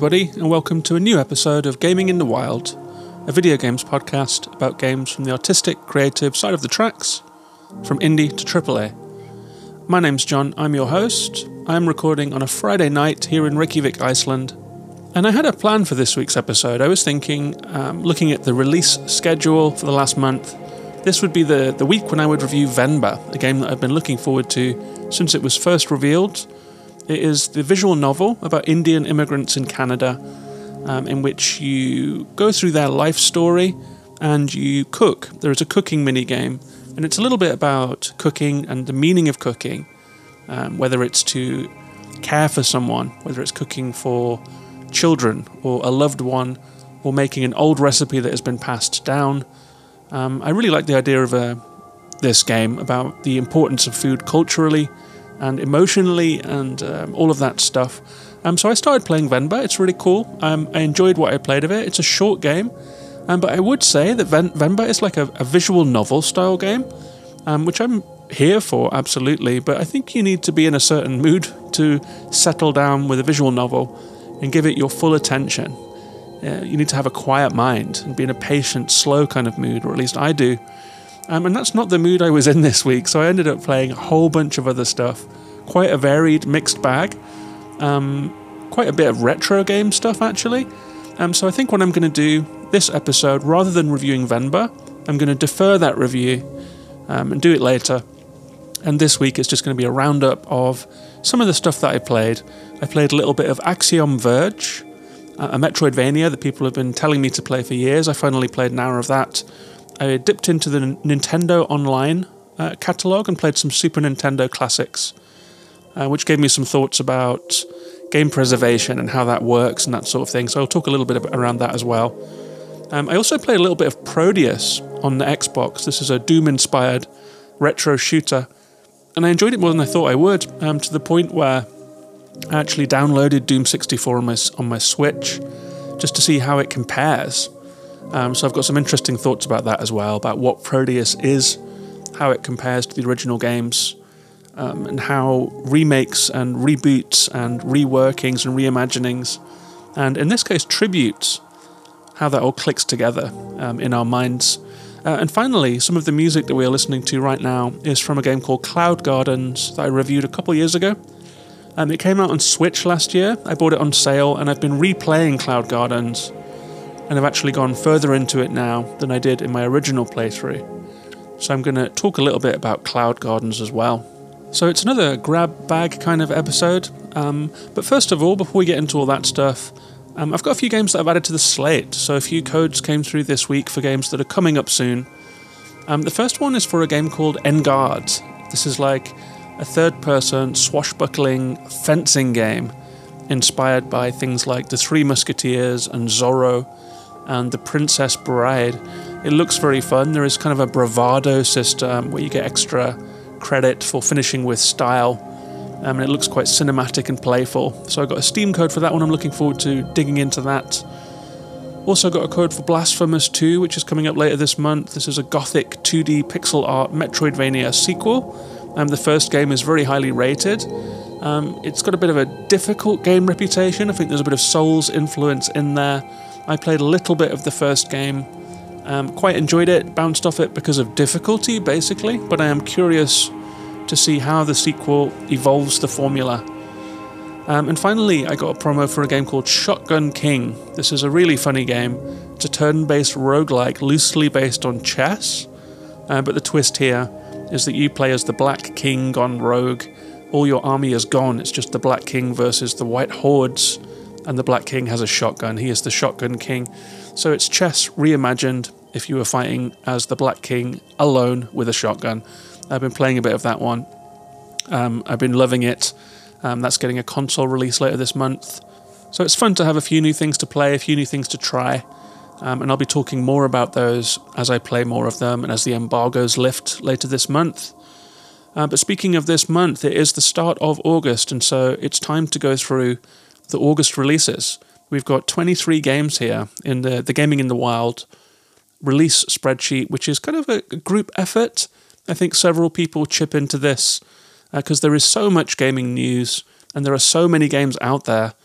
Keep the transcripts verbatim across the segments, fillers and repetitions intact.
everybody, and welcome to a new episode of Gaming in the Wild, a video games podcast about games from the artistic, creative side of the tracks, from indie to triple A. My name's John, I'm your host. I'm recording on a Friday night here in Reykjavik, Iceland, and I had a plan for this week's episode. I was thinking, um, looking at the release schedule for the last month, this would be the, the week when I would review Venba, a game that I've been looking forward to since it was first revealed. It is the visual novel about Indian immigrants in Canada, um, in which you go through their life story and you cook. There is a cooking mini-game, and it's a little bit about cooking and the meaning of cooking, um, whether it's to care for someone, whether it's cooking for children or a loved one, or making an old recipe that has been passed down. Um, I really like the idea of uh, this game about the importance of food culturally and emotionally and um, all of that stuff. Um, so I started playing Venba. It's really cool. Um, I enjoyed what I played of it. It's a short game, um, but I would say that Ven- Venba is like a, a visual novel style game, um, which I'm here for, absolutely. But I think you need to be in a certain mood to settle down with a visual novel and give it your full attention. Uh, you need to have a quiet mind and be in a patient, slow kind of mood, or at least I do. Um, and that's not the mood I was in this week, so I ended up playing a whole bunch of other stuff. Quite a varied, mixed bag. Um, quite a bit of retro game stuff, actually. Um, so I think what I'm going to do this episode, rather than reviewing Venba, I'm going to defer that review um, and do it later. And this week it's just going to be a roundup of some of the stuff that I played. I played a little bit of Axiom Verge, a Metroidvania that people have been telling me to play for years. I finally played an hour of that. I dipped into the Nintendo Online uh, catalogue and played some Super Nintendo classics, uh, which gave me some thoughts about game preservation and how that works and that sort of thing. So I'll talk a little bit around that as well. Um, I also played a little bit of Prodeus on the Xbox. This is a Doom-inspired retro shooter, and I enjoyed it more than I thought I would, um, to the point where I actually downloaded Doom sixty-four on my on my Switch just to see how it compares. Um, so I've got some interesting thoughts about that as well, about what Prodeus is, how it compares to the original games, um, and how remakes and reboots and reworkings and reimaginings, and in this case tributes, how that all clicks together um, in our minds. Uh, and finally, some of the music that we are listening to right now is from a game called Cloud Gardens that I reviewed a couple years ago. Um, it came out on Switch last year. I bought it on sale, and I've been replaying Cloud Gardens, and I've actually gone further into it now than I did in my original playthrough. So I'm going to talk a little bit about Cloud Gardens as well. So it's another grab bag kind of episode. Um, but first of all, before we get into all that stuff, um, I've got a few games that I've added to the slate. So a few codes came through this week for games that are coming up soon. Um, the first one is for a game called Engarde. This is like a third-person swashbuckling fencing game inspired by things like The Three Musketeers and Zorro and The Princess Bride. It looks very fun. There is kind of a bravado system where you get extra credit for finishing with style, um, and it looks quite cinematic and playful. So I got a Steam code for that one. I'm looking forward to digging into that. Also got a code for Blasphemous two, which is coming up later this month. This is a gothic two D pixel art Metroidvania sequel. Um, the first game is very highly rated. Um, it's got a bit of a difficult game reputation. I think there's a bit of Souls influence in there. I played a little bit of the first game, um, quite enjoyed it, bounced off it because of difficulty, basically, but I am curious to see how the sequel evolves the formula. Um, and finally, I got a promo for a game called Shotgun King. This is a really funny game. It's a turn-based roguelike, loosely based on chess, uh, but the twist here is that you play as the Black King gone rogue. All your army is gone. It's just the Black King versus the White Hordes, and the Black King has a shotgun. He is the Shotgun King. So it's chess reimagined if you were fighting as the Black King alone with a shotgun. I've been playing a bit of that one. Um, I've been loving it. Um, that's getting a console release later this month. So it's fun to have a few new things to play, a few new things to try. Um, and I'll be talking more about those as I play more of them and as the embargoes lift later this month. Uh, but speaking of this month, it is the start of August, and so it's time to go through the August releases. We've got twenty-three games here in the, the Gaming in the Wild release spreadsheet, which is kind of a, a group effort. I think several people chip into this because uh, there is so much gaming news and there are so many games out there.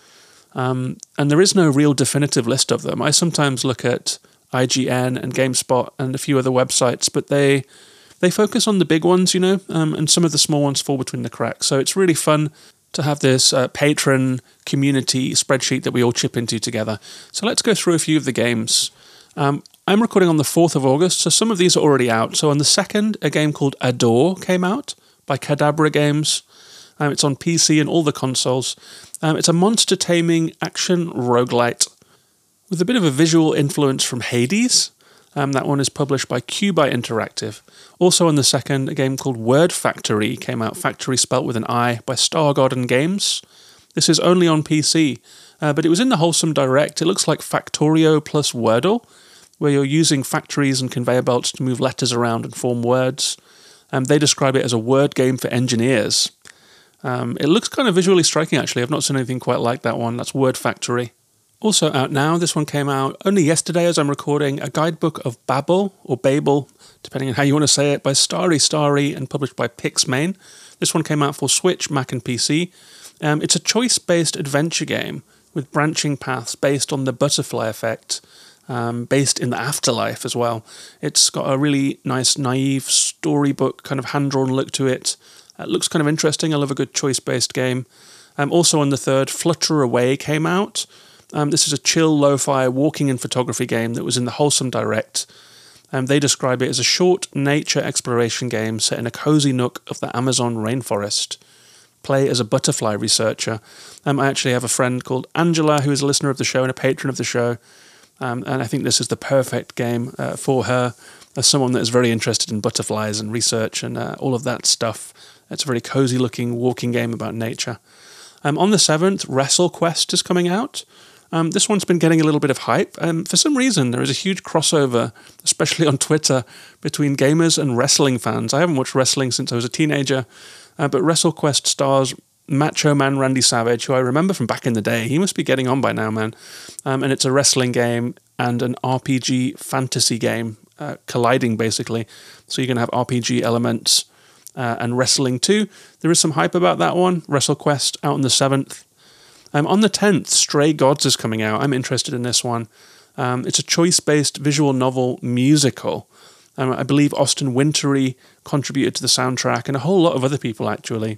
Um, and there is no real definitive list of them. I sometimes look at I G N and GameSpot and a few other websites, but they they focus on the big ones, you know, um, and some of the small ones fall between the cracks. So it's really fun to have this uh, patron community spreadsheet that we all chip into together. So let's go through a few of the games. Um, I'm recording on the fourth of August, so some of these are already out. So on the second, a game called Adore came out by Cadabra Games. Um, it's on P C and all the consoles. Um, it's a monster taming action roguelite with a bit of a visual influence from Hades. Um, that one is published by Cubi Interactive. Also on the second, a game called Word Factory came out, factory spelt with an I, by Star Garden Games. This is only on P C, uh, but it was in the Wholesome Direct. It looks like Factorio plus Wordle, where you're using factories and conveyor belts to move letters around and form words. Um, they describe it as a word game for engineers. Um, it looks kind of visually striking, actually. I've not seen anything quite like that one. That's Word Factory. Also out now, this one came out only yesterday as I'm recording, a guidebook of Babel, or Babel, depending on how you want to say it, by Starry Starry and published by Pixmane. This one came out for Switch, Mac and P C. Um, it's a choice-based adventure game with branching paths based on the butterfly effect, um, based in the afterlife as well. It's got a really nice, naive storybook, kind of hand-drawn look to it. It looks kind of interesting. I love a good choice-based game. Um, also on the third, Flutter Away came out. Um, this is a chill, lo-fi walking and photography game that was in the Wholesome Direct. Um, they describe it as a short nature exploration game set in a cozy nook of the Amazon rainforest. Play as a butterfly researcher. Um, I actually have a friend called Angela who is a listener of the show and a patron of the show, um, and I think this is the perfect game uh, for her as someone that is very interested in butterflies and research and uh, all of that stuff. It's a very cozy-looking walking game about nature. Um, on the seventh, WrestleQuest is coming out. Um, this one's been getting a little bit of hype. Um, for some reason, there is a huge crossover, especially on Twitter, between gamers and wrestling fans. I haven't watched wrestling since I was a teenager, uh, but WrestleQuest stars Macho Man Randy Savage, who I remember from back in the day. He must be getting on by now, man. Um, and it's a wrestling game and an R P G fantasy game, uh, colliding, basically. So you're going to have R P G elements uh, and wrestling too. There is some hype about that one. WrestleQuest out on the seventh. Um, on the tenth, Stray Gods is coming out. I'm interested in this one. Um, it's a choice-based visual novel musical. Um, I believe Austin Wintory contributed to the soundtrack, and a whole lot of other people, actually.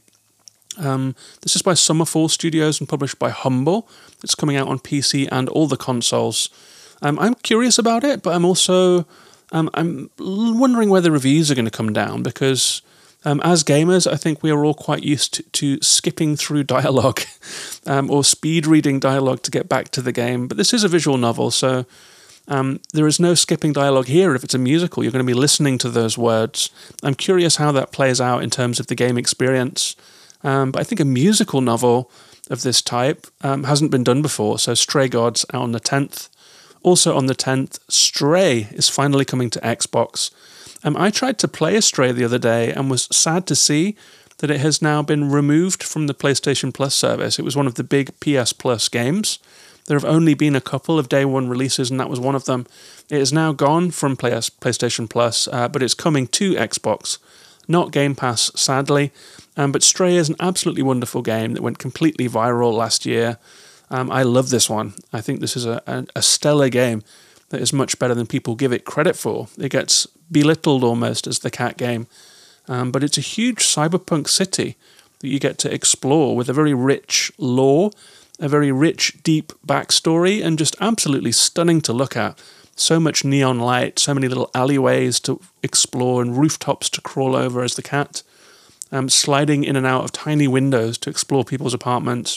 Um, this is by Summerfall Studios and published by Humble. It's coming out on P C and all the consoles. Um, I'm curious about it, but I'm also um, I'm wondering where the reviews are going to come down, because Um, as gamers, I think we are all quite used to, to skipping through dialogue um, or speed reading dialogue to get back to the game. But this is a visual novel, so um, there is no skipping dialogue here. If it's a musical, you're going to be listening to those words. I'm curious how that plays out in terms of the game experience. Um, but I think a musical novel of this type um, hasn't been done before. So Stray Gods out on the tenth. Also on the tenth, Stray is finally coming to Xbox. Um, I tried to play a Stray the other day and was sad to see that it has now been removed from the PlayStation Plus service. It was one of the big P S Plus games. There have only been a couple of day one releases, and that was one of them. It is now gone from Play- PlayStation Plus, uh, but it's coming to Xbox. Not Game Pass, sadly, um, but Stray is an absolutely wonderful game that went completely viral last year. Um, I love this one. I think this is a, a, a stellar game that is much better than people give it credit for. It gets belittled almost as the cat game, um, but it's a huge cyberpunk city that you get to explore with a very rich lore, a very rich, deep backstory, and just absolutely stunning to look at. So much neon light, so many little alleyways to explore and rooftops to crawl over as the cat, um, sliding in and out of tiny windows to explore people's apartments.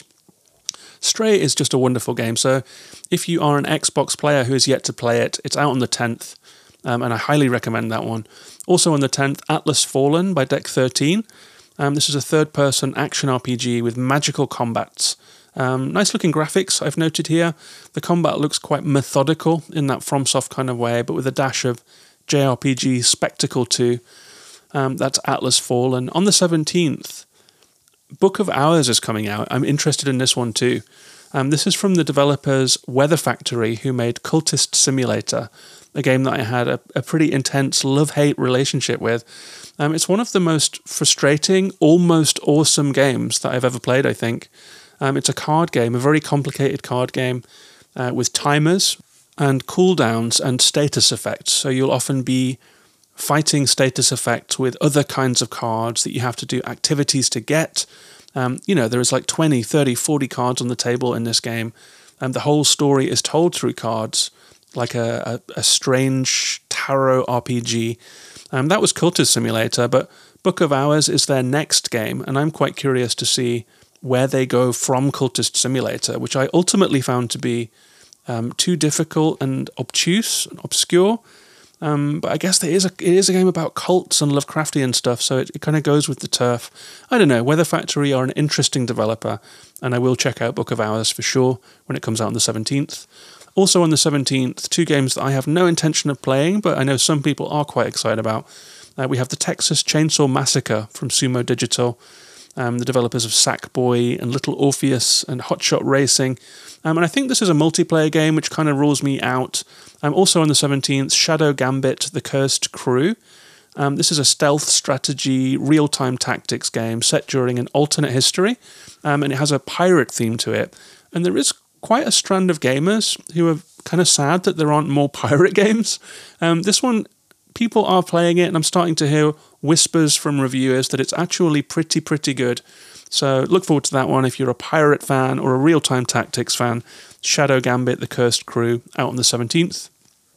Stray is just a wonderful game, so if you are an Xbox player who is yet to play it, it's out on the tenth, um, and I highly recommend that one. Also on the tenth, Atlas Fallen by Deck thirteen. Um, this is a third-person action R P G with magical combats. Um, nice-looking graphics, I've noted here. The combat looks quite methodical in that FromSoft kind of way, but with a dash of J R P G spectacle too. Um, that's Atlas Fallen. On the seventeenth, Book of Hours is coming out. I'm interested in this one too. Um, this is from the developers Weather Factory, who made Cultist Simulator, a game that I had a, a pretty intense love-hate relationship with. Um, it's one of the most frustrating, almost awesome games that I've ever played, I think. Um, it's a card game, a very complicated card game uh, with timers and cooldowns and status effects. So you'll often be fighting status effects with other kinds of cards that you have to do activities to get. Um, you know, there is like twenty, thirty, forty cards on the table in this game, and the whole story is told through cards, like a, a, a strange tarot R P G. Um, that was Cultist Simulator, but Book of Hours is their next game, and I'm quite curious to see where they go from Cultist Simulator, which I ultimately found to be um, too difficult and obtuse and obscure. Um, but I guess there is a it is a game about cults and Lovecraftian stuff, so it, it kind of goes with the turf. I don't know, Weather Factory are an interesting developer, and I will check out Book of Hours for sure when it comes out on the seventeenth. Also on the seventeenth, two games that I have no intention of playing, but I know some people are quite excited about. Uh, we have the Texas Chainsaw Massacre from Sumo Digital, um, the developers of Sackboy and Little Orpheus and Hotshot Racing. Um, and I think this is a multiplayer game, which kind of rules me out. Um, also on the seventeenth, Shadow Gambit, The Cursed Crew. Um, this is a stealth strategy, real-time tactics game set during an alternate history, um, and it has a pirate theme to it. And there is quite a strand of gamers who are kind of sad that there aren't more pirate games. Um, this one, people are playing it, and I'm starting to hear whispers from reviewers that it's actually pretty, pretty good. So look forward to that one if you're a pirate fan or a real-time tactics fan. Shadow Gambit, The Cursed Crew, out on the seventeenth.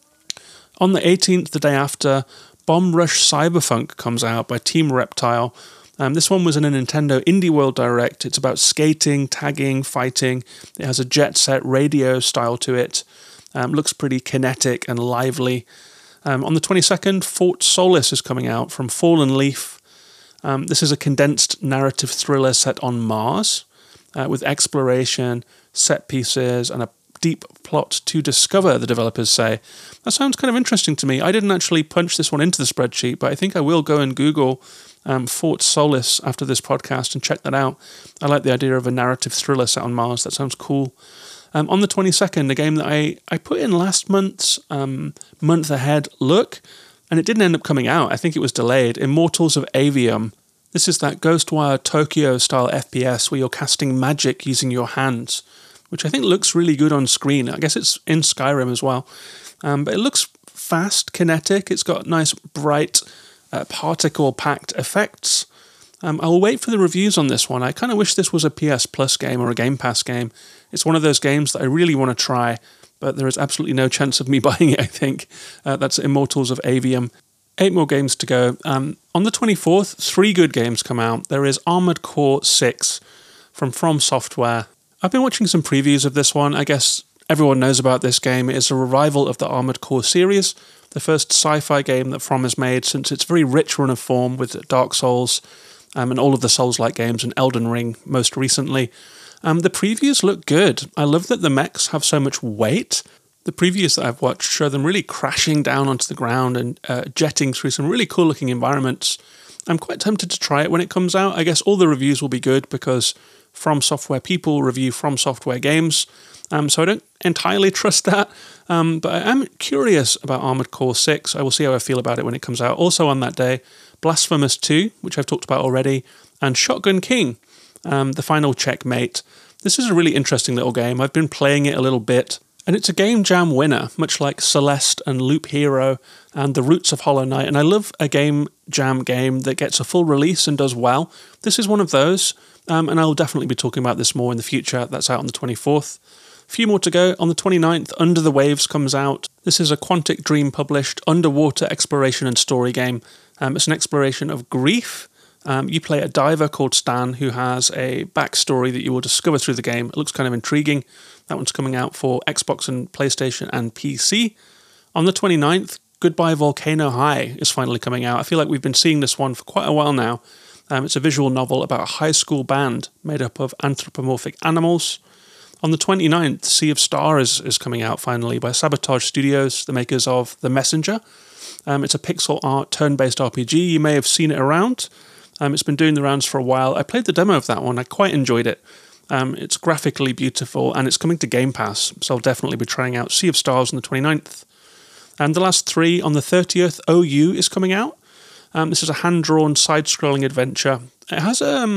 On the eighteenth, the day after, Bomb Rush Cyberpunk comes out by Team Reptile. Um, this one was in a Nintendo Indie World Direct. It's about skating, tagging, fighting. It has a jet set radio style to it. Um, looks pretty kinetic and lively. Um, on the twenty-second, Fort Solis is coming out from Fallen Leaf. Um, this is a condensed narrative thriller set on Mars, uh, with exploration, set pieces, and a deep plot to discover, the developers say. That sounds kind of interesting to me. I didn't actually punch this one into the spreadsheet, but I think I will go and Google um, Fort Solis after this podcast and check that out. I like the idea of a narrative thriller set on Mars. That sounds cool. Um, on the twenty-second, a game that I, I put in last month's um, month ahead look, and it didn't end up coming out. I think it was delayed. Immortals of Avium. This is that Ghostwire Tokyo-style F P S where you're casting magic using your hands, which I think looks really good on screen. I guess it's in Skyrim as well. Um, but it looks fast, kinetic. It's got nice, bright, uh, particle-packed effects. Um, I'll wait for the reviews on this one. I kind of wish this was a P S Plus game or a Game Pass game. It's one of those games that I really want to try, but there is absolutely no chance of me buying it, I think. Uh, that's Immortals of Avium. Eight more games to go. Um, on the twenty-fourth, three good games come out. There is Armored Core six from From Software. I've been watching some previews of this one. I guess everyone knows about this game. It is a revival of the Armored Core series, the first sci-fi game that From has made since its very rich run of form with Dark Souls um, and all of the Souls-like games and Elden Ring most recently. Um, the previews look good. I love that the mechs have so much weight. The previews that I've watched show them really crashing down onto the ground and uh, jetting through some really cool-looking environments. I'm quite tempted to try it when it comes out. I guess all the reviews will be good because From Software people review From Software games, um, so I don't entirely trust that. Um, but I am curious about Armored Core six. I will see how I feel about it when it comes out. Also on that day, Blasphemous two, which I've talked about already, and Shotgun King, um, the final checkmate. This is a really interesting little game. I've been playing it a little bit, and it's a Game Jam winner, much like Celeste and Loop Hero and The Roots of Hollow Knight. And I love a Game Jam game that gets a full release and does well. This is one of those, um, and I'll definitely be talking about this more in the future. That's out on the twenty-fourth. A few more to go. On the twenty-ninth, Under the Waves comes out. This is a Quantic Dream published underwater exploration and story game. Um, it's an exploration of grief. Um, you play a diver called Stan who has a backstory that you will discover through the game. It looks kind of intriguing. That one's coming out for Xbox and PlayStation and P C. On the twenty-ninth, Goodbye Volcano High is finally coming out. I feel like we've been seeing this one for quite a while now. Um, it's a visual novel about a high school band made up of anthropomorphic animals. On the twenty-ninth, Sea of Stars is coming out finally by Sabotage Studios, the makers of The Messenger. Um, it's a pixel art turn-based R P G. You may have seen it around. Um, it's been doing the rounds for a while. I played the demo of that one. I quite enjoyed it. Um, it's graphically beautiful, and it's coming to Game Pass, so I'll definitely be trying out Sea of Stars on the twenty-ninth. And the last three, on the thirtieth, O U is coming out. Um, this is a hand-drawn, side-scrolling adventure. It has um,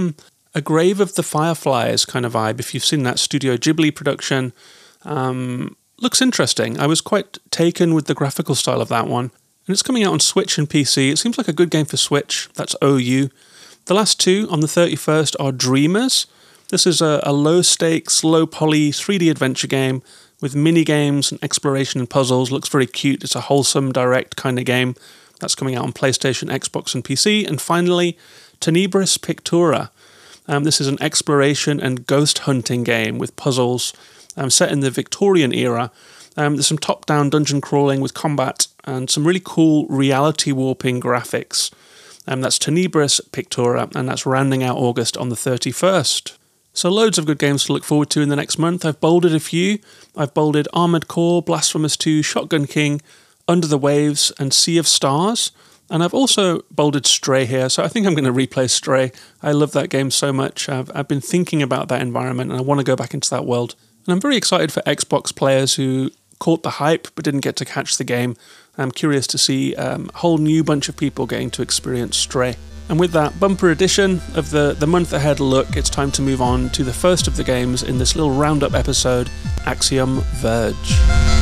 a Grave of the Fireflies kind of vibe, if you've seen that Studio Ghibli production. Um, looks interesting. I was quite taken with the graphical style of that one. And it's coming out on Switch and P C. It seems like a good game for Switch. That's O U. The last two on the thirty-first are Dreamers. This is a, a low-stakes, low-poly three D adventure game with mini-games and exploration and puzzles. Looks very cute. It's a wholesome, direct kind of game. That's coming out on PlayStation, Xbox and P C. And finally, Tenebris Pictura. Um, this is an exploration and ghost hunting game with puzzles um, set in the Victorian era. Um, there's some top-down dungeon crawling with combat and some really cool reality warping graphics. Um, that's Tenebris Pictura, and that's rounding out August on the thirty-first. So loads of good games to look forward to in the next month. I've bolded a few. I've bolded Armored Core, Blasphemous two, Shotgun King, Under the Waves, and Sea of Stars. And I've also bolded Stray here, so I think I'm going to replay Stray. I love that game so much. I've, I've been thinking about that environment, and I want to go back into that world. And I'm very excited for Xbox players who caught the hype but didn't get to catch the game. I'm curious to see um, a whole new bunch of people getting to experience Stray. And with that bumper edition of the, the month ahead look, it's time to move on to the first of the games in this little roundup episode, Axiom Verge.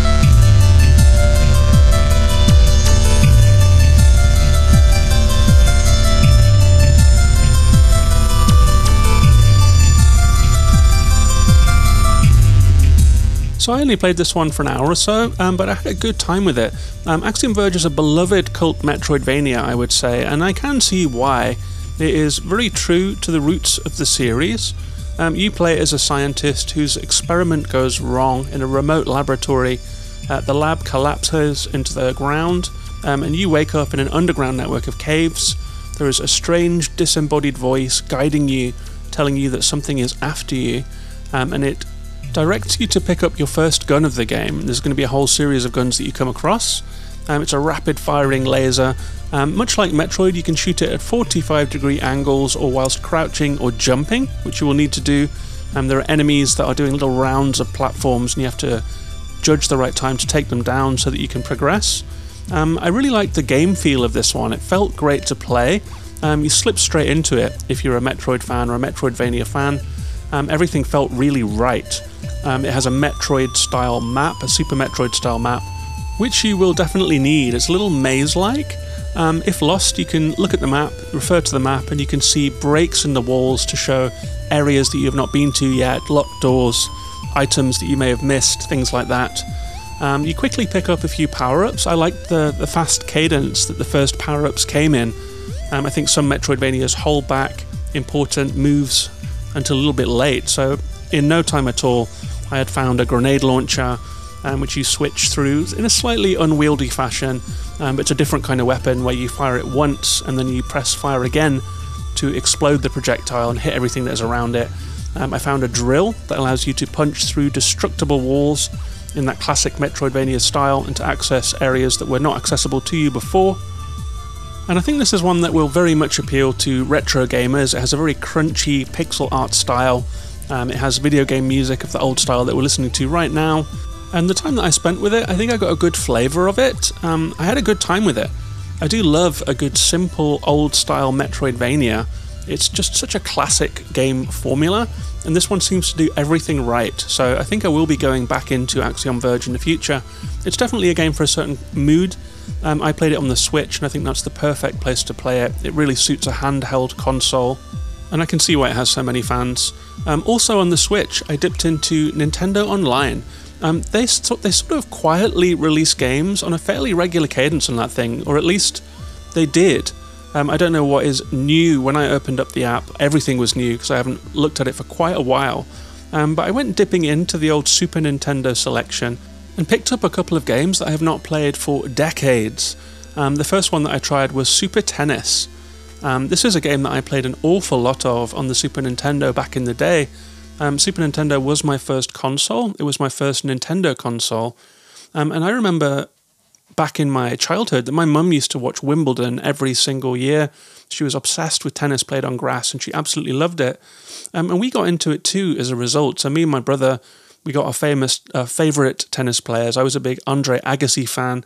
So I only played this one for an hour or so, um, but I had a good time with it. Um, Axiom Verge is a beloved cult Metroidvania, I would say, and I can see why. It is very true to the roots of the series. Um, you play as a scientist whose experiment goes wrong in a remote laboratory. Uh, the lab collapses into the ground, um, and you wake up in an underground network of caves. There is a strange disembodied voice guiding you, telling you that something is after you, um, and it directs you to pick up your first gun of the game. There's going to be a whole series of guns that you come across. Um, it's a rapid firing laser. Um, much like Metroid, you can shoot it at forty-five degree angles or whilst crouching or jumping, which you will need to do. Um, there are enemies that are doing little rounds of platforms and you have to judge the right time to take them down so that you can progress. Um, I really liked the game feel of this one. It felt great to play. Um, you slip straight into it if you're a Metroid fan or a Metroidvania fan. Um, everything felt really right. Um, it has a Metroid-style map, a Super Metroid-style map, which you will definitely need. It's a little maze-like. Um, if lost, you can look at the map, refer to the map, and you can see breaks in the walls to show areas that you have not been to yet, locked doors, items that you may have missed, things like that. Um, you quickly pick up a few power-ups. I liked the, the fast cadence that the first power-ups came in. Um, I think some Metroidvanias hold back important moves until a little bit late, so in no time at all I had found a grenade launcher, um, which you switch through in a slightly unwieldy fashion, um, but it's a different kind of weapon where you fire it once and then you press fire again to explode the projectile and hit everything that is around it. Um, I found a drill that allows you to punch through destructible walls in that classic Metroidvania style and to access areas that were not accessible to you before. And I think this is one that will very much appeal to retro gamers. It has a very crunchy pixel art style. Um, it has video game music of the old style that we're listening to right now. And the time that I spent with it, I think I got a good flavour of it. Um, I had a good time with it. I do love a good simple old style Metroidvania. It's just such a classic game formula, and this one seems to do everything right. So I think I will be going back into Axiom Verge in the future. It's definitely a game for a certain mood. Um, I played it on the Switch, and I think that's the perfect place to play it. It really suits a handheld console, and I can see why it has so many fans. Um, also on the Switch, I dipped into Nintendo Online. Um, they, so- they sort of quietly release games on a fairly regular cadence on that thing, or at least they did. Um, I don't know what is new. When I opened up the app, everything was new because I haven't looked at it for quite a while. Um, but I went dipping into the old Super Nintendo selection and picked up a couple of games that I have not played for decades. Um, the first one that I tried was Super Tennis. Um, this is a game that I played an awful lot of on the Super Nintendo back in the day. Um, Super Nintendo was my first console. It was my first Nintendo console. Um, and I remember back in my childhood that my mum used to watch Wimbledon every single year. She was obsessed with tennis played on grass and she absolutely loved it. Um, and we got into it too as a result. So me and my brother, we got our famous uh, favourite tennis players. I was a big Andre Agassi fan.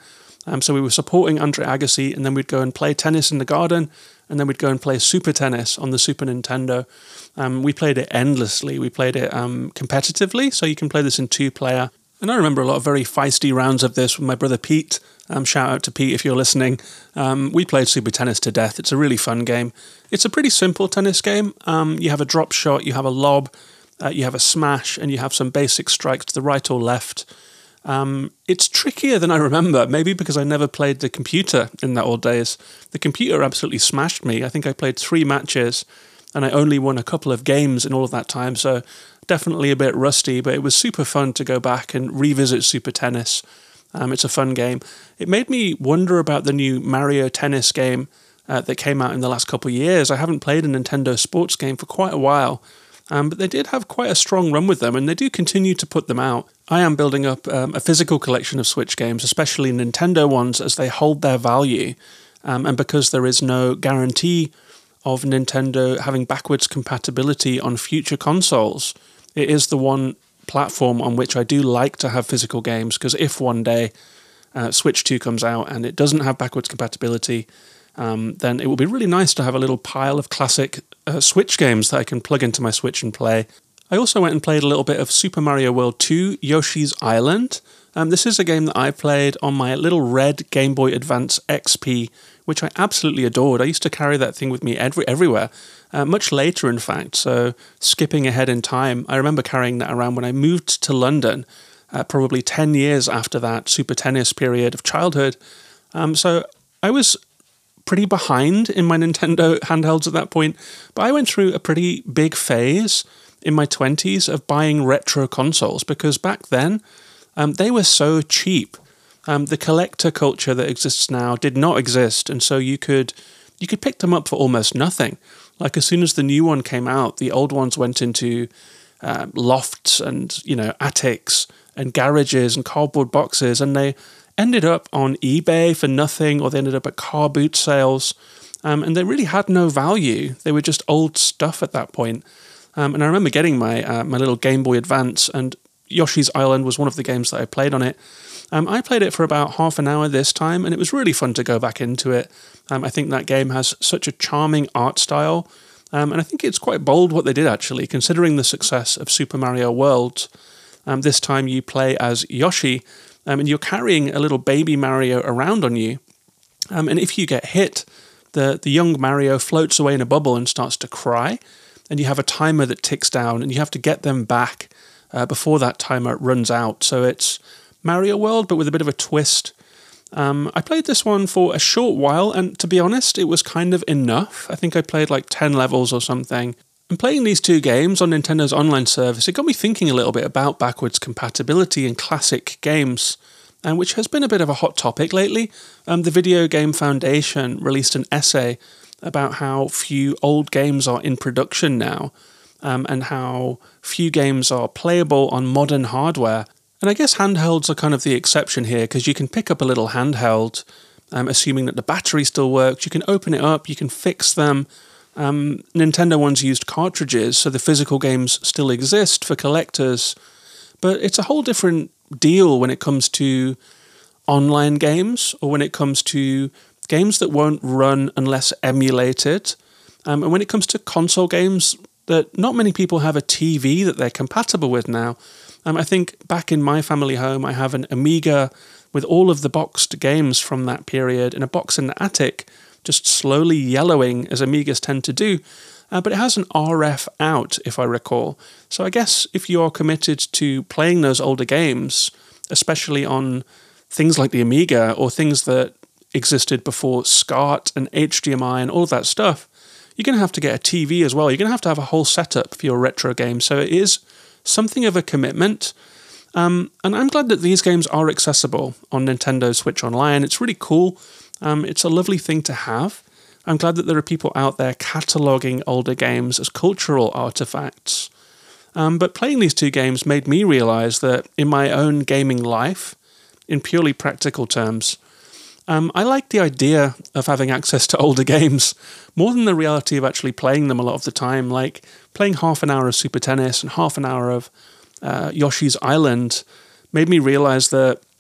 Um, so we were supporting Andre Agassi, and then we'd go and play tennis in the garden, and then we'd go and play Super Tennis on the Super Nintendo. Um, we played it endlessly. We played it um, competitively, so you can play this in two-player. And I remember a lot of very feisty rounds of this with my brother Pete. Um, shout out to Pete if you're listening. Um, we played Super Tennis to death. It's a really fun game. It's a pretty simple tennis game. Um, you have a drop shot, you have a lob, uh, you have a smash, and you have some basic strikes to the right or left. Um, it's trickier than I remember, maybe because I never played the computer in that old days. The computer absolutely smashed me. I think I played three matches, and I only won a couple of games in all of that time, so definitely a bit rusty, but it was super fun to go back and revisit Super Tennis. Um, it's a fun game. It made me wonder about the new Mario Tennis game uh, that came out in the last couple of years. I haven't played a Nintendo sports game for quite a while, um, but they did have quite a strong run with them, and they do continue to put them out. I am building up um, a physical collection of Switch games, especially Nintendo ones, as they hold their value, um, and because there is no guarantee of Nintendo having backwards compatibility on future consoles, it is the one platform on which I do like to have physical games, because if one day uh, Switch two comes out and it doesn't have backwards compatibility, um, then it will be really nice to have a little pile of classic uh, Switch games that I can plug into my Switch and play. I also went and played a little bit of Super Mario World two Yoshi's Island. Um, this is a game that I played on my little red Game Boy Advance X P, which I absolutely adored. I used to carry that thing with me every, everywhere, uh, much later in fact, so skipping ahead in time. I remember carrying that around when I moved to London, uh, probably ten years after that Super Tennis period of childhood. Um, so I was pretty behind in my Nintendo handhelds at that point, but I went through a pretty big phase in my twenties of buying retro consoles, because back then um, they were so cheap. Um, the collector culture that exists now did not exist, and so you could you could pick them up for almost nothing. Like as soon as the new one came out, the old ones went into uh, lofts and you know attics and garages and cardboard boxes, and they ended up on eBay for nothing, or they ended up at car boot sales, um, and they really had no value. They were just old stuff at that point. Um, and I remember getting my uh, my little Game Boy Advance, and Yoshi's Island was one of the games that I played on it. Um, I played it for about half an hour this time, and it was really fun to go back into it. Um, I think that game has such a charming art style, um, and I think it's quite bold what they did actually, considering the success of Super Mario World. Um, this time you play as Yoshi, um, and you're carrying a little baby Mario around on you, um, and if you get hit, the, the young Mario floats away in a bubble and starts to cry, and you have a timer that ticks down, and you have to get them back uh, before that timer runs out. So it's Mario World, but with a bit of a twist. Um, I played this one for a short while, and to be honest, it was kind of enough. I think I played like ten levels or something. And playing these two games on Nintendo's online service, it got me thinking a little bit about backwards compatibility in classic games, and which has been a bit of a hot topic lately. Um, the Video Game Foundation released an essay about how few old games are in production now, um, and how few games are playable on modern hardware. And I guess handhelds are kind of the exception here, because you can pick up a little handheld, um, assuming that the battery still works. You can open it up, you can fix them. Um, Nintendo ones used cartridges, so the physical games still exist for collectors. But it's a whole different deal when it comes to online games, or when it comes to games that won't run unless emulated. Um, and when it comes to console games, that not many people have a T V that they're compatible with now. Um, I think back in my family home, I have an Amiga with all of the boxed games from that period in a box in the attic, just slowly yellowing, as Amigas tend to do. Uh, but it has an R F out, if I recall. So I guess if you are committed to playing those older games, especially on things like the Amiga, or things that existed before SCART and H D M I and all of that stuff, you're going to have to get a T V as well. You're going to have to have a whole setup for your retro game. So it is something of a commitment. Um, and I'm glad that these games are accessible on Nintendo Switch Online. It's really cool. Um, it's a lovely thing to have. I'm glad that there are people out there cataloguing older games as cultural artifacts. Um, but playing these two games made me realise that in my own gaming life, in purely practical terms, Um, I like the idea of having access to older games more than the reality of actually playing them a lot of the time. Like playing half an hour of Super Tennis and half an hour of uh, Yoshi's Island made me realize that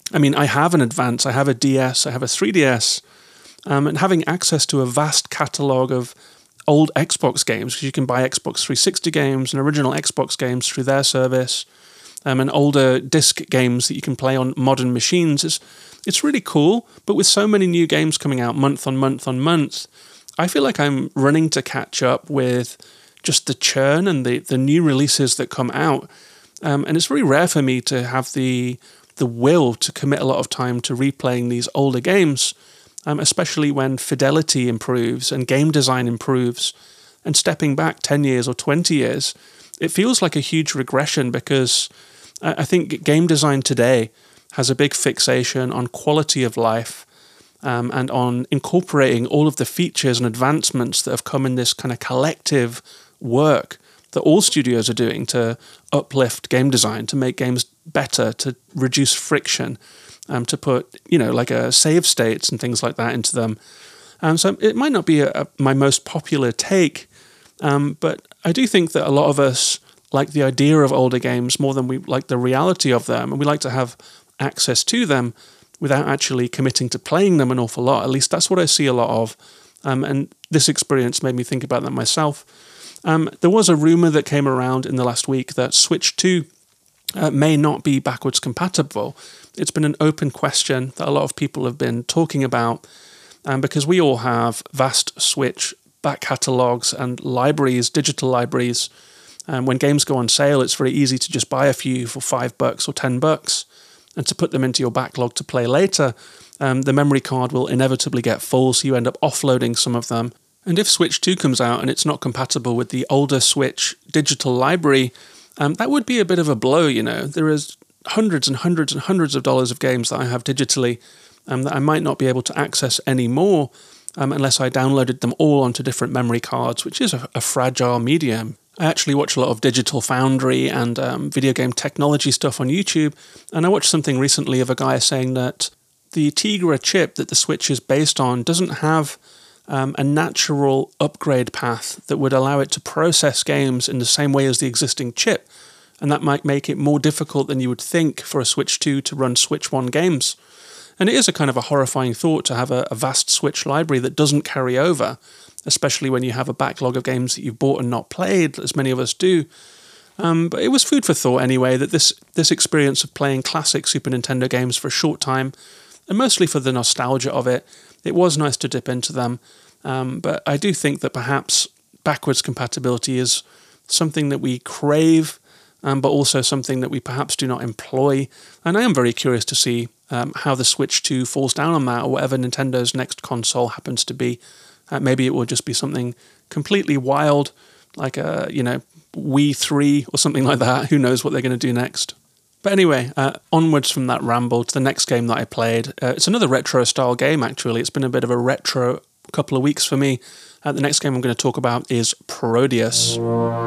I mean, I have an Advance, I have a D S, I have a three D S, um, and having access to a vast catalogue of old Xbox games, because you can buy Xbox three sixty games and original Xbox games through their service, um, and older disc games that you can play on modern machines. It's, it's really cool, but with so many new games coming out month on month on month, I feel like I'm running to catch up with just the churn and the, the new releases that come out. Um, and it's very rare for me to have the the will to commit a lot of time to replaying these older games, um, especially when fidelity improves and game design improves. And stepping back ten years or twenty years, it feels like a huge regression, because I think game design today has a big fixation on quality of life, um, and on incorporating all of the features and advancements that have come in this kind of collective work that all studios are doing to uplift game design, to make games better, to reduce friction, um, to put, you know, like a save states and things like that into them. Um, so it might not be a, a, my most popular take, um, but I do think that a lot of us like the idea of older games more than we like the reality of them, and we like to have access to them without actually committing to playing them an awful lot. At least that's what I see a lot of, um, and this experience made me think about that myself. Um, there was a rumour that came around in the last week that Switch two uh, may not be backwards compatible. It's been an open question that a lot of people have been talking about, um, because we all have vast Switch back catalogues and libraries, digital libraries. And when games go on sale, it's very easy to just buy a few for five bucks or ten bucks, and to put them into your backlog to play later. Um, the memory card will inevitably get full, so you end up offloading some of them. And if Switch two comes out and it's not compatible with the older Switch digital library, um, that would be a bit of a blow, you know. There is hundreds and hundreds and hundreds of dollars of games that I have digitally um, that I might not be able to access anymore um, unless I downloaded them all onto different memory cards, which is a, a fragile medium. I actually watch a lot of Digital Foundry and um, video game technology stuff on YouTube, and I watched something recently of a guy saying that the Tegra chip that the Switch is based on doesn't have Um, a natural upgrade path that would allow it to process games in the same way as the existing chip, and that might make it more difficult than you would think for a Switch two to run Switch one games. And it is a kind of a horrifying thought to have a, a vast Switch library that doesn't carry over, especially when you have a backlog of games that you've bought and not played, as many of us do. Um, but it was food for thought anyway, that this, this experience of playing classic Super Nintendo games for a short time, and mostly for the nostalgia of it, it was nice to dip into them, um, but I do think that perhaps backwards compatibility is something that we crave, um, but also something that we perhaps do not employ. And I am very curious to see um, how the Switch two falls down on that, or whatever Nintendo's next console happens to be. Uh, maybe it will just be something completely wild, like a, you know, Wii three or something like that. Who knows what they're going to do next? But anyway, uh, onwards from that ramble to the next game that I played. Uh, it's another retro-style game, actually. It's been a bit of a retro couple of weeks for me. Uh, the next game I'm going to talk about is Parodius.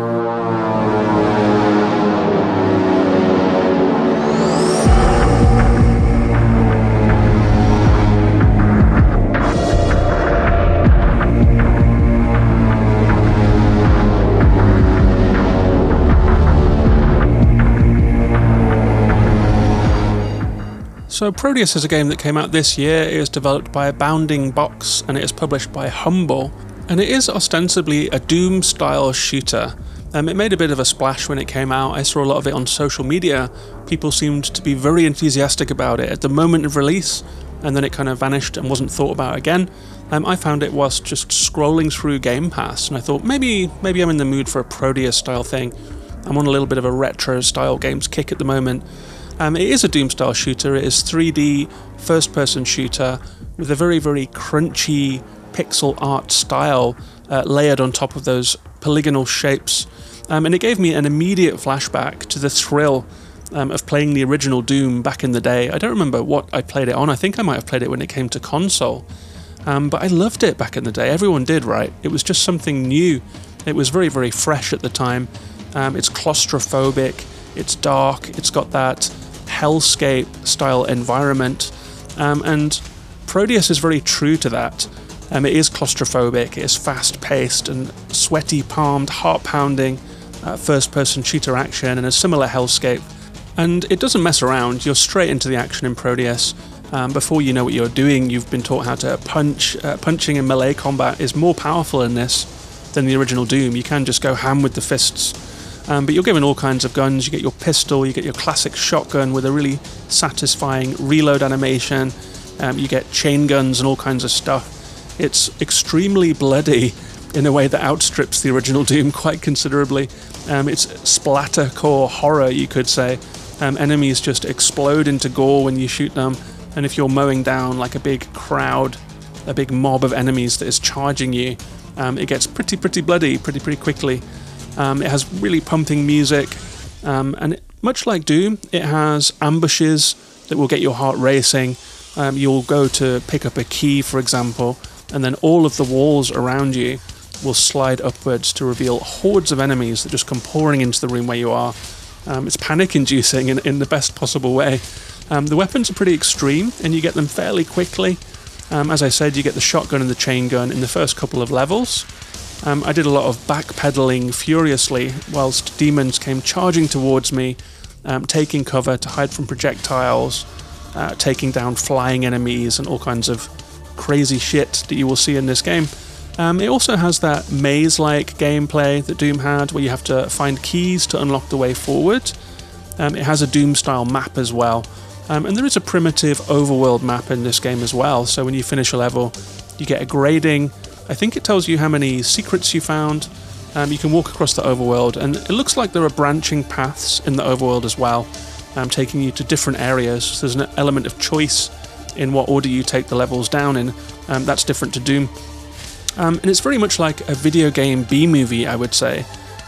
So Parodius is a game that came out this year. It is developed by Bounding Box and it is published by Humble. And it is ostensibly a Doom-style shooter. Um, it made a bit of a splash when it came out. I saw a lot of it on social media. People seemed to be very enthusiastic about it at the moment of release, and then it kind of vanished and wasn't thought about again. Um, I found it whilst just scrolling through Game Pass, and I thought maybe maybe I'm in the mood for a Parodius-style thing. I'm on a little bit of a retro-style games kick at the moment. Um, it is a Doom-style shooter. It is three D first-person shooter with a very, very crunchy pixel art style uh, layered on top of those polygonal shapes. Um, and it gave me an immediate flashback to the thrill um, of playing the original Doom back in the day. I don't remember what I played it on. I think I might have played it when it came to console. Um, but I loved it back in the day. Everyone did, right? It was just something new. It was very, very fresh at the time. Um, it's claustrophobic. It's dark. It's got that hellscape-style environment. Um, and Parodius is very true to that. Um, it is claustrophobic, it is fast-paced and sweaty-palmed, heart-pounding uh, first-person shooter action in a similar hellscape. And it doesn't mess around, you're straight into the action in Prodeus. Um, before you know what you're doing, you've been taught how to punch. Uh, punching and melee combat is more powerful in this than the original Doom. You can just go ham with the fists. Um, but you're given all kinds of guns. You get your pistol, you get your classic shotgun with a really satisfying reload animation. Um, you get chain guns and all kinds of stuff. It's extremely bloody in a way that outstrips the original Doom quite considerably. Um, it's splattercore horror, you could say. Um, enemies just explode into gore when you shoot them, and if you're mowing down like a big crowd, a big mob of enemies that is charging you, um, it gets pretty, pretty bloody pretty, pretty quickly. Um, it has really pumping music, um, and it, much like Doom, it has ambushes that will get your heart racing. Um, you'll go to pick up a key, for example, and then all of the walls around you will slide upwards to reveal hordes of enemies that just come pouring into the room where you are. Um, it's panic-inducing in, in the best possible way. Um, the weapons are pretty extreme, and you get them fairly quickly. Um, as I said, you get the shotgun and the chain gun in the first couple of levels. Um, I did a lot of backpedaling furiously whilst demons came charging towards me, um, taking cover to hide from projectiles, uh, taking down flying enemies and all kinds of crazy shit that you will see in this game. Um, it also has that maze-like gameplay that Doom had, where you have to find keys to unlock the way forward. Um, it has a Doom-style map as well. Um, and there is a primitive overworld map in this game as well, so when you finish a level, you get a grading. I think it tells you how many secrets you found. Um, you can walk across the overworld, and it looks like there are branching paths in the overworld as well, um, taking you to different areas. So there's an element of choice in what order you take the levels down in. Um, that's different to Doom. Um, and it's very much like a video game B-movie, I would say.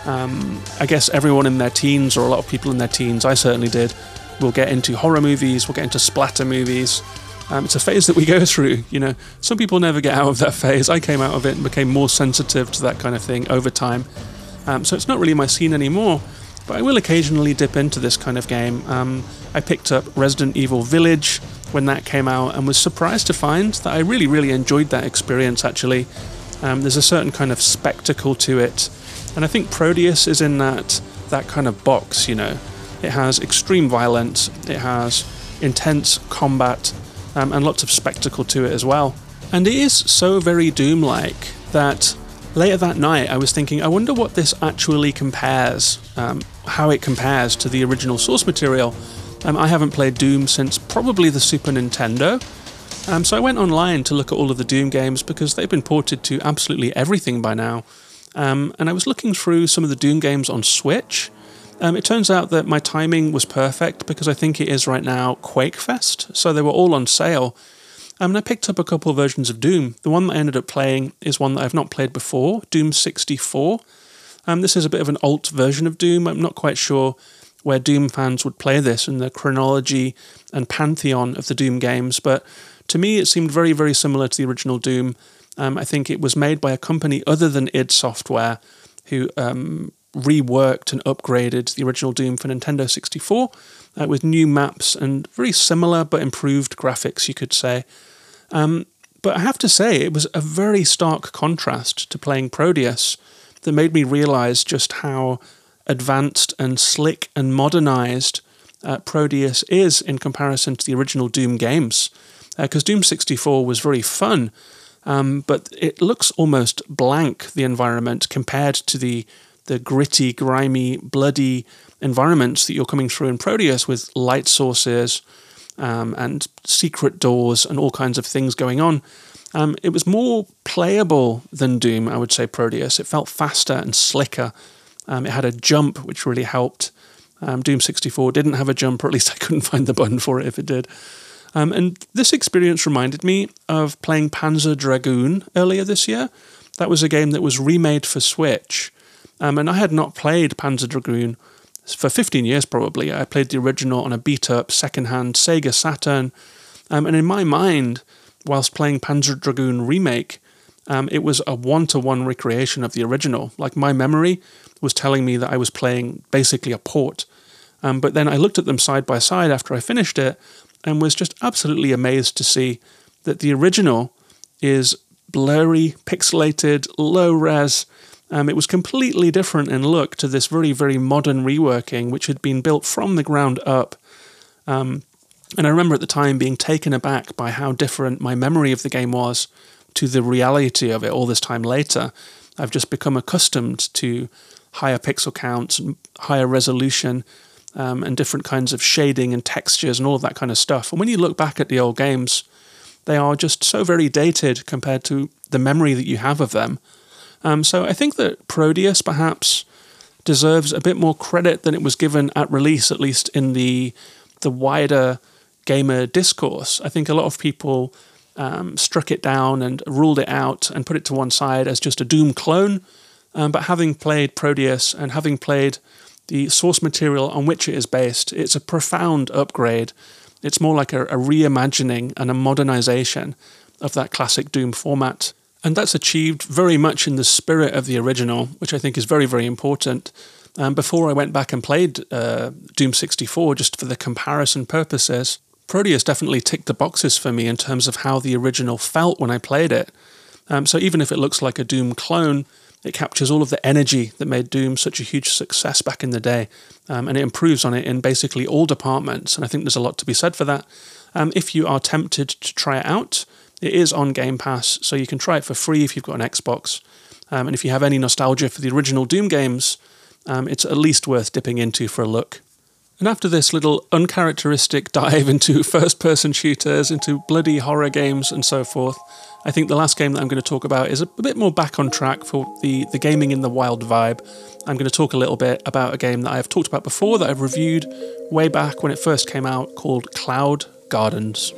Um, I guess everyone in their teens, or a lot of people in their teens, I certainly did, will get into horror movies, will get into splatter movies. Um, it's a phase that we go through, you know. Some people never get out of that phase. I came out of it and became more sensitive to that kind of thing over time. Um, so it's not really my scene anymore, but I will occasionally dip into this kind of game. Um, I picked up Resident Evil Village when that came out and was surprised to find that I really, really enjoyed that experience, actually. Um, there's a certain kind of spectacle to it, and I think Prodeus is in that that kind of box, you know. It has extreme violence, it has intense combat, um, and lots of spectacle to it as well. And it is so very Doom-like that later that night I was thinking, I wonder what this actually compares, um, how it compares to the original source material. Um, I haven't played Doom since probably the Super Nintendo. Um, so I went online to look at all of the Doom games because they've been ported to absolutely everything by now. Um, and I was looking through some of the Doom games on Switch. Um, it turns out that my timing was perfect because I think it is right now QuakeFest, so they were all on sale. Um, and I picked up a couple of versions of Doom. The one that I ended up playing is one that I've not played before, Doom sixty-four. Um, this is a bit of an alt version of Doom. I'm not quite sure where Doom fans would play this in the chronology and pantheon of the Doom games, but to me, it seemed very, very similar to the original Doom. Um, I think it was made by a company other than id Software, who um, reworked and upgraded the original Doom for Nintendo sixty-four uh, with new maps and very similar but improved graphics, you could say. Um, but I have to say, it was a very stark contrast to playing Prodeus that made me realise just how advanced and slick and modernised uh, Prodeus is in comparison to the original Doom games. Because uh, Doom sixty-four was very fun, um, but it looks almost blank, the environment, compared to the the gritty, grimy, bloody environments that you're coming through in Prodeus with light sources um, and secret doors and all kinds of things going on. Um, it was more playable than Doom, I would say, Prodeus. It felt faster and slicker. Um, it had a jump, which really helped. Um, Doom sixty-four didn't have a jump, or at least I couldn't find the button for it if it did. Um, and this experience reminded me of playing Panzer Dragoon earlier this year. That was a game that was remade for Switch. Um, and I had not played Panzer Dragoon for fifteen years probably. I played the original on a beat-up, second-hand Sega Saturn. Um, and in my mind, whilst playing Panzer Dragoon Remake, um, it was a one-to-one recreation of the original. Like, my memory was telling me that I was playing basically a port. Um, but then I looked at them side by side after I finished it, and was just absolutely amazed to see that the original is blurry, pixelated, low-res, Um, it was completely different in look to this very, very modern reworking, which had been built from the ground up. Um, and I remember at the time being taken aback by how different my memory of the game was to the reality of it all this time later. I've just become accustomed to higher pixel counts and higher resolution um, and different kinds of shading and textures and all of that kind of stuff. And when you look back at the old games, they are just so very dated compared to the memory that you have of them. Um, so I think that Prodeus perhaps deserves a bit more credit than it was given at release, at least in the the wider gamer discourse. I think a lot of people um, struck it down and ruled it out and put it to one side as just a Doom clone. Um, but having played Prodeus and having played the source material on which it is based, it's a profound upgrade. It's more like a, a reimagining and a modernization of that classic Doom format. And that's achieved very much in the spirit of the original, which I think is very, very important. Um, before I went back and played uh, Doom sixty-four, just for the comparison purposes, Prodeus definitely ticked the boxes for me in terms of how the original felt when I played it. Um, so even if it looks like a Doom clone, it captures all of the energy that made Doom such a huge success back in the day, um, and it improves on it in basically all departments, and I think there's a lot to be said for that. Um, if you are tempted to try it out, it is on Game Pass, so you can try it for free if you've got an Xbox. Um, and if you have any nostalgia for the original Doom games, um, it's at least worth dipping into for a look. And after this little uncharacteristic dive into first-person shooters, into bloody horror games and so forth, I think the last game that I'm going to talk about is a bit more back on track for the, the gaming in the wild vibe. I'm going to talk a little bit about a game that I've talked about before, that I've reviewed way back when it first came out, called Cloud Gardens.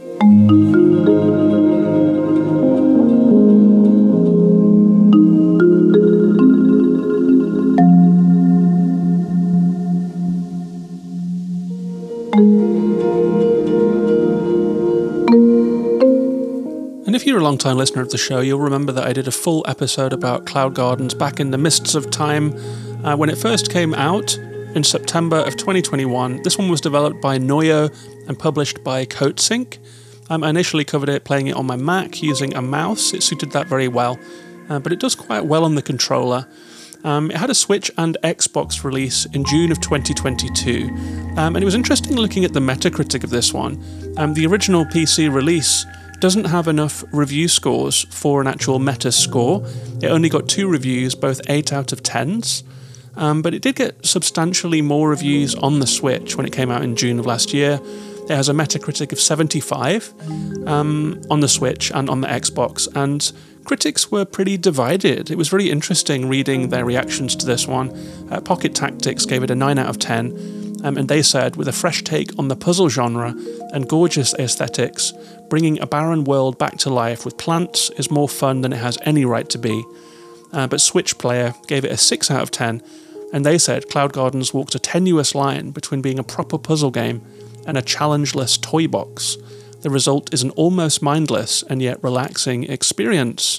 And if you're a long-time listener of the show, you'll remember that I did a full episode about Cloud Gardens back in the mists of time uh, when it first came out in September of twenty twenty-one. This one was developed by Noyo and published by Coatsink. Um, I initially covered it playing it on my Mac using a mouse. It suited that very well, uh, but it does quite well on the controller. Um, it had a Switch and Xbox release in June of twenty twenty-two, um, and it was interesting looking at the Metacritic of this one. Um, the original P C release doesn't have enough review scores for an actual meta score. It only got two reviews, both eight out of tens, um, but it did get substantially more reviews on the Switch when it came out in June of last year. It has a Metacritic of seventy-five um, on the Switch and on the Xbox, and critics were pretty divided. It was really interesting reading their reactions to this one. Uh, Pocket Tactics gave it a nine out of ten, um, and they said, with a fresh take on the puzzle genre and gorgeous aesthetics, bringing a barren world back to life with plants is more fun than it has any right to be. Uh, but Switch Player gave it a six out of ten, and they said Cloud Gardens walked a tenuous line between being a proper puzzle game and a challengeless toy box. The result is an almost mindless and yet relaxing experience.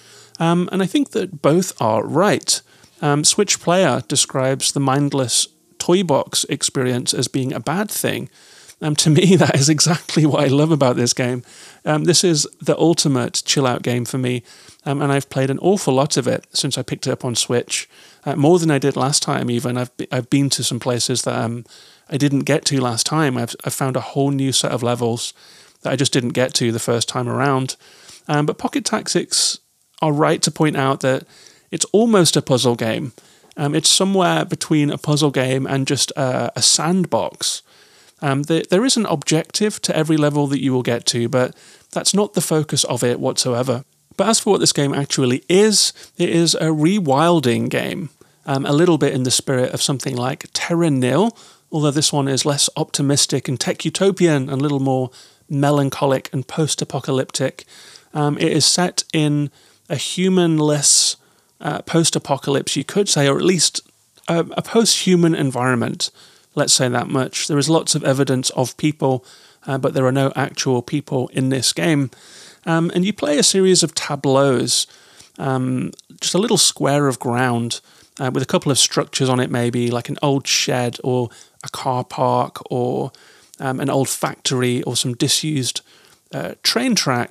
Um, and I think that both are right. Um, Switch Player describes the mindless toy box experience as being a bad thing. Um, to me, that is exactly what I love about this game. Um, this is the ultimate chill-out game for me, um, and I've played an awful lot of it since I picked it up on Switch, uh, more than I did last time even. I've be- I've been to some places that um, I didn't get to last time. I've, I've found a whole new set of levels that I just didn't get to the first time around. Um, but Pocket Tactics are right to point out that it's almost a puzzle game. Um, it's somewhere between a puzzle game and just a, a sandbox. Um, there, there is an objective to every level that you will get to, but that's not the focus of it whatsoever. But as for what this game actually is, it is a rewilding game, um, a little bit in the spirit of something like Terra Nil, although this one is less optimistic and tech-utopian and a little more melancholic and post-apocalyptic. Um, it is set in a humanless uh, post-apocalypse, you could say, or at least a, a post-human environment. Let's say that much. There is lots of evidence of people, uh, but there are no actual people in this game. Um, and you play a series of tableaus, um, just a little square of ground uh, with a couple of structures on it, maybe like an old shed or a car park or um, an old factory or some disused uh, train tracks.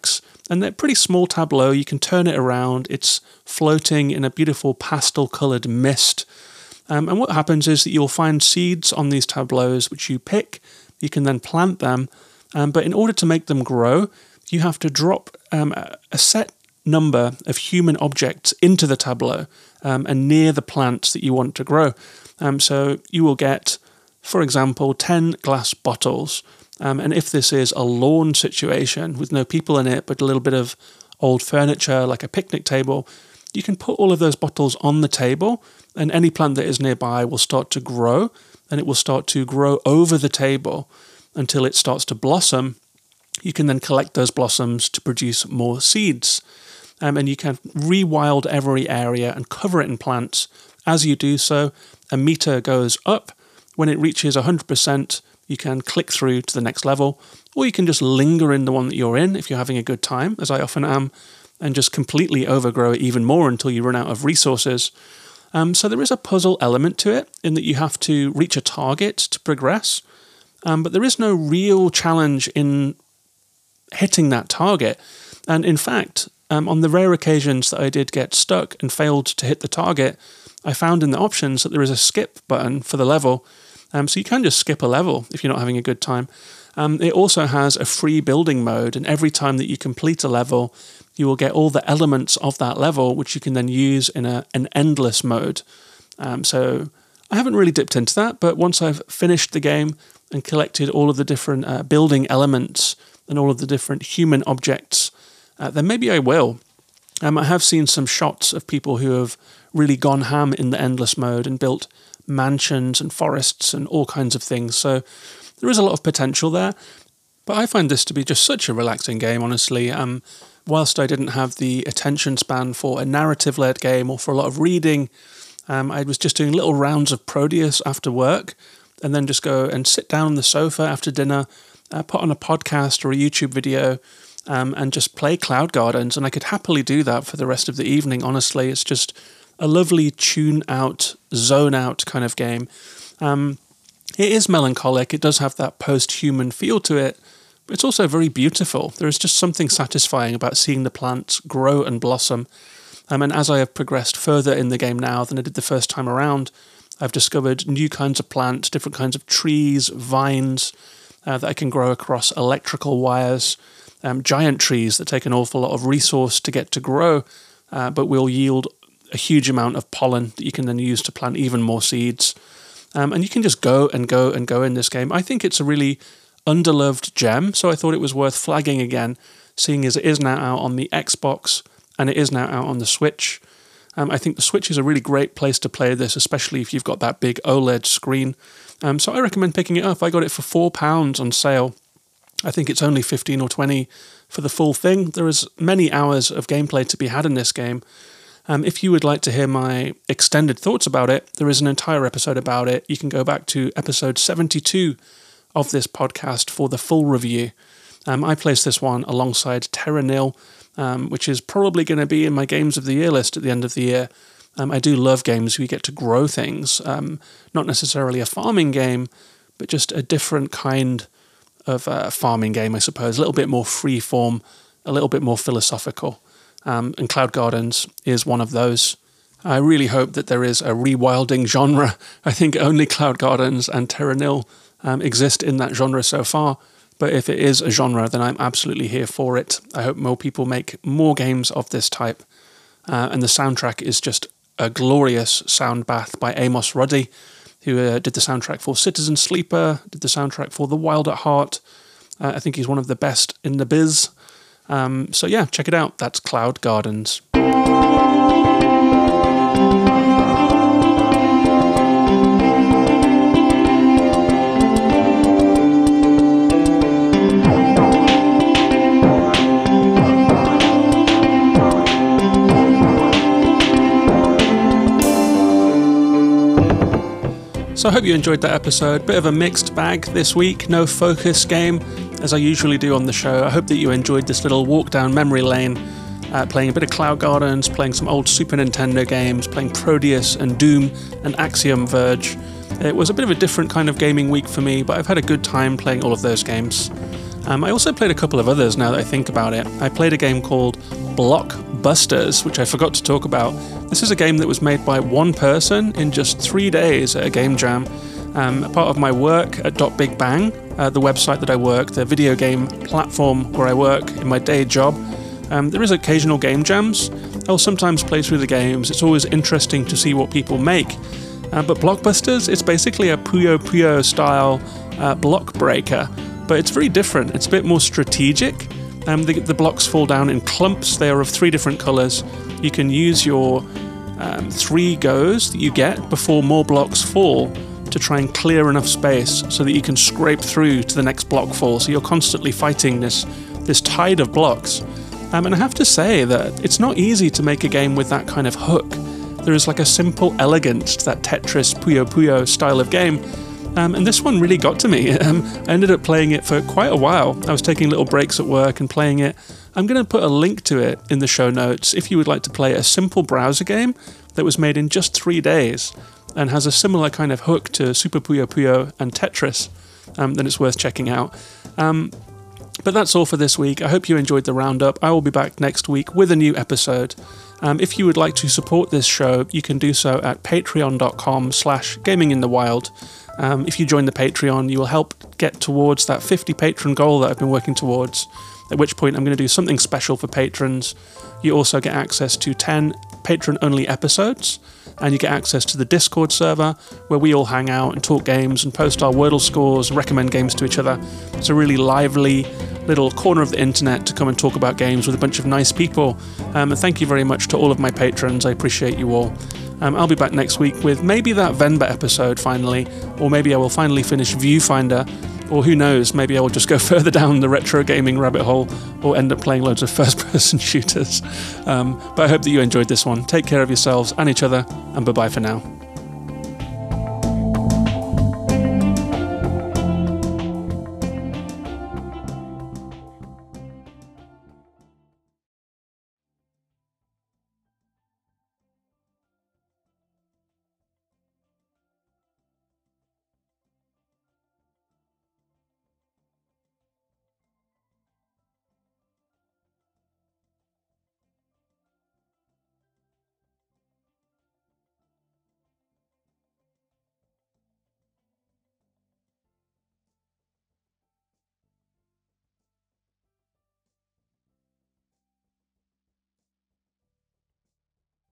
And they're a pretty small tableau. You can turn it around. It's floating in a beautiful pastel-coloured mist. Um, and what happens is that you'll find seeds on these tableaus which you pick. You can then plant them. Um, but in order to make them grow, you have to drop um, a set number of human objects into the tableau um, and near the plants that you want to grow. Um, so you will get, for example, ten glass bottles. Um, and if this is a lawn situation with no people in it, but a little bit of old furniture like a picnic table, you can put all of those bottles on the table, and any plant that is nearby will start to grow, and it will start to grow over the table until it starts to blossom. You can then collect those blossoms to produce more seeds. Um, and you can rewild every area and cover it in plants. As you do so, a meter goes up. When it reaches one hundred percent, you can click through to the next level, or you can just linger in the one that you're in if you're having a good time, as I often am, and just completely overgrow it even more until you run out of resources. Um, so there is a puzzle element to it, in that you have to reach a target to progress, um, but there is no real challenge in hitting that target. And in fact, um, on the rare occasions that I did get stuck and failed to hit the target, I found in the options that there is a skip button for the level. Um, so you can just skip a level if you're not having a good time. Um, it also has a free building mode, and every time that you complete a level, you will get all the elements of that level, which you can then use in a, an endless mode. Um, so I haven't really dipped into that, but once I've finished the game and collected all of the different uh, building elements and all of the different human objects, uh, then maybe I will. Um, I have seen some shots of people who have really gone ham in the endless mode and built mansions and forests and all kinds of things. So there is a lot of potential there. But I find this to be just such a relaxing game, honestly. Um, whilst I didn't have the attention span for a narrative-led game or for a lot of reading, um, I was just doing little rounds of Proteus after work, and then just go and sit down on the sofa after dinner, uh, put on a podcast or a YouTube video, um, and just play Cloud Gardens. And I could happily do that for the rest of the evening, honestly. It's just a lovely tune-out, zone-out kind of game. Um, it is melancholic. It does have that post-human feel to it, but it's also very beautiful. There is just something satisfying about seeing the plants grow and blossom. Um, and as I have progressed further in the game now than I did the first time around, I've discovered new kinds of plants, different kinds of trees, vines uh, that I can grow across electrical wires, um, giant trees that take an awful lot of resource to get to grow, uh, but will yield a huge amount of pollen that you can then use to plant even more seeds. Um, and you can just go and go and go in this game. I think it's a really underloved gem, so I thought it was worth flagging again, seeing as it is now out on the Xbox and it is now out on the Switch. Um, I think the Switch is a really great place to play this, especially if you've got that big OLED screen. Um, so I recommend picking it up. I got it for four pounds on sale. I think it's only fifteen or twenty for the full thing. There is many hours of gameplay to be had in this game. Um, if you would like to hear my extended thoughts about it, there is an entire episode about it. You can go back to episode seventy-two of this podcast for the full review. Um, I placed this one alongside Terra Nil, um, which is probably going to be in my Games of the Year list at the end of the year. Um, I do love games where you get to grow things, um, not necessarily a farming game, but just a different kind of uh, farming game, I suppose, a little bit more free form, a little bit more philosophical. Um, and Cloud Gardens is one of those. I really hope that there is a rewilding genre. I think only Cloud Gardens and Terra Nil um, exist in that genre so far. But if it is a genre, then I'm absolutely here for it. I hope more people make more games of this type. Uh, and the soundtrack is just a glorious sound bath by Amos Ruddy, who uh, did the soundtrack for Citizen Sleeper, did the soundtrack for The Wild at Heart. Uh, I think he's one of the best in the biz. Um, so yeah, check it out. That's Cloud Gardens. So I hope you enjoyed that episode. Bit of a mixed bag this week. No focus game, as I usually do on the show. I hope that you enjoyed this little walk down memory lane, uh, playing a bit of Cloud Gardens, playing some old Super Nintendo games, playing Proteus and Doom and Axiom Verge. It was a bit of a different kind of gaming week for me, but I've had a good time playing all of those games. Um, I also played a couple of others now that I think about it. I played a game called Blockbusters, which I forgot to talk about. This is a game that was made by one person in just three days at a game jam. Um, part of my work at Dot Big Bang, uh, the website that I work, the video game platform where I work in my day job. Um, there is occasional game jams. I'll sometimes play through the games. It's always interesting to see what people make. Uh, but Blockbusters, it's basically a Puyo Puyo style uh, block breaker, but it's very different. It's a bit more strategic. Um, the, the blocks fall down in clumps. They are of three different colours. You can use your um, three goes that you get before more blocks fall to try and clear enough space so that you can scrape through to the next block fall. So you're constantly fighting this, this tide of blocks. Um, and I have to say that it's not easy to make a game with that kind of hook. There is like a simple elegance to that Tetris Puyo Puyo style of game. Um, and this one really got to me. Um, I ended up playing it for quite a while. I was taking little breaks at work and playing it. I'm going to put a link to it in the show notes if you would like to play a simple browser game that was made in just three days and has a similar kind of hook to Super Puyo Puyo and Tetris. Um, then it's worth checking out. Um, but that's all for this week. I hope you enjoyed the roundup. I will be back next week with a new episode. Um, if you would like to support this show, you can do so at patreon.com slash gaminginthewild. Um, if you join the Patreon, you will help get towards that fifty patron goal that I've been working towards, at which point I'm going to do something special for patrons. You also get access to ten patron-only episodes, and you get access to the Discord server, where we all hang out and talk games and post our Wordle scores and recommend games to each other. It's a really lively little corner of the internet to come and talk about games with a bunch of nice people. Um, and thank you very much to all of my patrons. I appreciate you all. Um, I'll be back next week with maybe that Venba episode finally, or maybe I will finally finish Viewfinder, or who knows, maybe I will just go further down the retro gaming rabbit hole, or end up playing loads of first-person shooters. Um, but I hope that you enjoyed this one. Take care of yourselves and each other, and bye-bye for now.